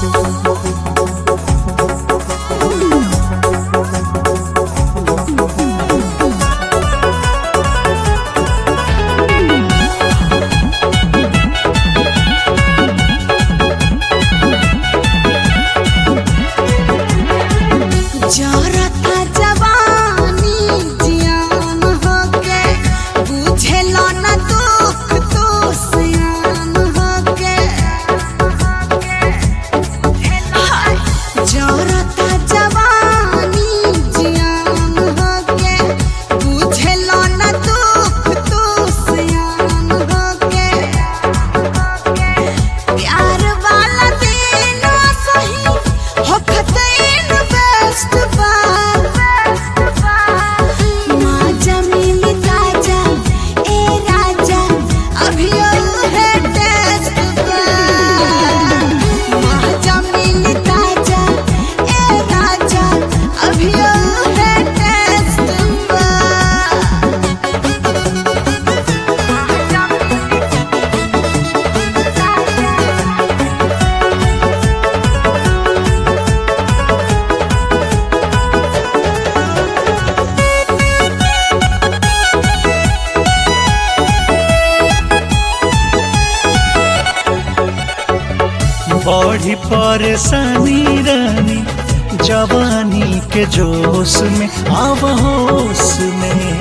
बड़ी परेशानी रानी जवानी के जोश में अब होश में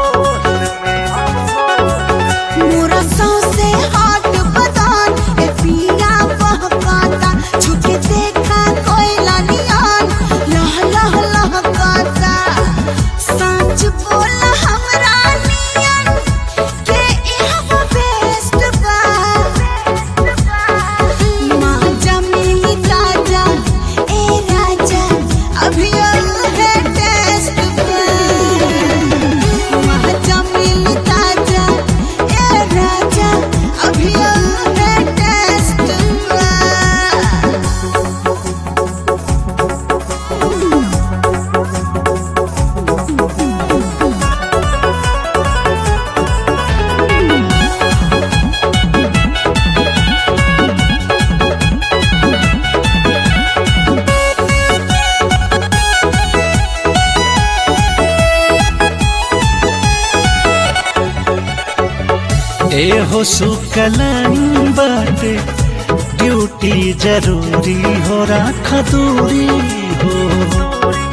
मोरा सौंसे हाथ बदान ए पिया बहकाता छुके देखा कोयला नियान लह लह लहकाता सच बोला हमरा नियन के इह बेस्ट बा माँ जमीली ताजा ए राजा अभी है टेस्ट बा माँ जमीली ताजा ए राजा अभी है टेस्ट बा। एहो सुकलन बाटे ड्यूटी जरूरी हो राख दूरी हो